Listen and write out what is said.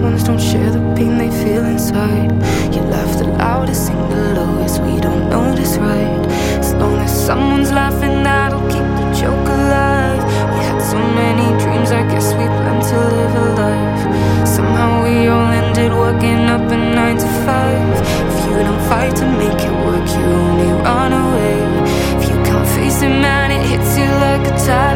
ones don't share the pain they feel inside. You laugh the loudest, sing the lowest, we don't know this right. As long as someone's laughing, that'll keep the joke alive. We had so many dreams, I guess we planned to live a life. Somehow we all ended working up a 9 to 5. If you don't fight to make it work, you only run away. If you can't face it, man, it hits you like a tide.